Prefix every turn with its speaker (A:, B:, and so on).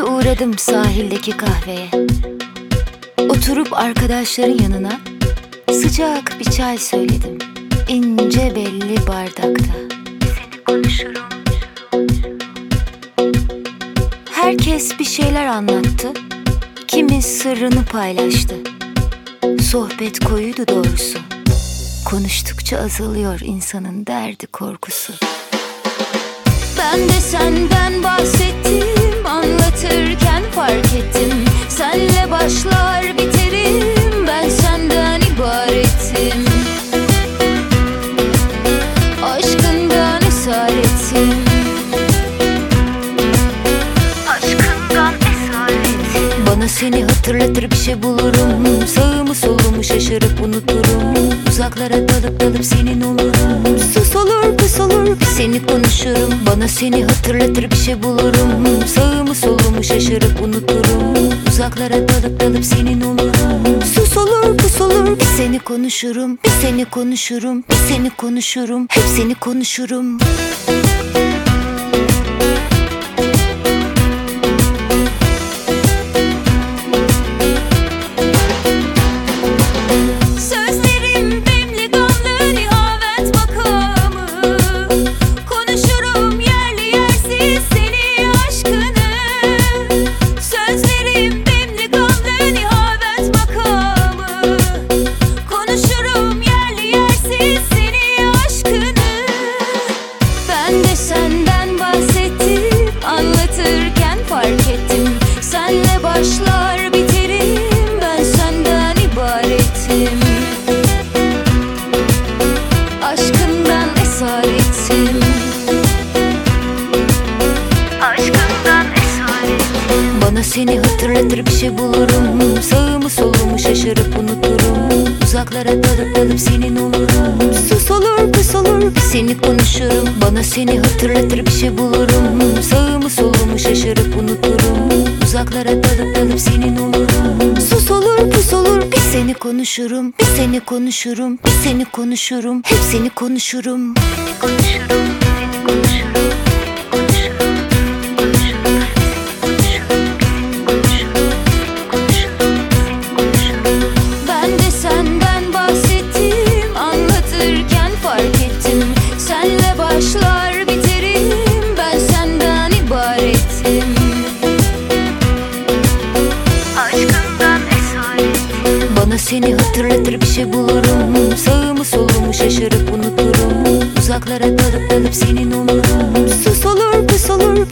A: kez uğradım sahildeki kahveye. Oturup arkadaşların yanına sıcak bir çay söyledim. İnce belli bardakta. Seni konuşurum. Herkes bir şeyler anlattı. Kimi sırrını paylaştı. Sohbet koyuydu doğrusu. Konuştukça azalıyor insanın derdi korkusu. Ben de senden bahsettim, anlatırken fark ettim. Senle başlar biterim, ben senden ibaretim. Aşkından esaretim. Aşkından esaretim. Bana seni hatırlatır bir şey bulurum. Sağımı solumu şaşırıp unuturum. Uzaklara dalıp senin olurum. Sus olur pus olur bir seni konuşurum. Bana seni hatırlatır bir şey bulurum. Sağımı solumu şaşırıp unuturum. Uzaklara dalıp senin olurum. Sus olur pus olur bir seni konuşurum. Bir seni konuşurum, bir seni konuşurum. Hep seni konuşurum. Senden bahsettim, anlatırken fark ettim. Senle başlar biterim, ben senden ibaretim. Aşkından esaretim. Aşkından esaretim. Bana seni hatırlatır bir şey bulurum. Sağımı solumu şaşırıp unuturum. Uzaklara dalıp senin olurum. Sus olur pus olur bir seni konuşurum. Bana seni hatırlatır bir şey bulurum. Sağımı solumu şaşırıp unuturum. Uzaklara dalıp senin olurum. Sus olur pus olur bir seni konuşurum. Bir seni konuşurum, bir seni konuşurum. Hep seni konuşurum. Seni konuşurum, seni konuşurum. Senle başlar biterim, ben senden ibaretim. Aşkından esaretim. Bana seni hatırlatır bir şey bulurum. Sağımı solumu şaşırıp unuturum. Uzaklara dalıp senin olurum. Sus olur pus olur